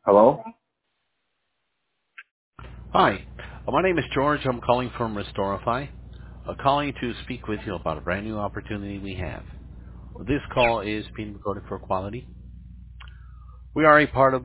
Hello? Hi, my name is George. I'm calling from Restorify. Calling to speak with you about a brand new opportunity we have. This call is being recorded for quality. We are a part of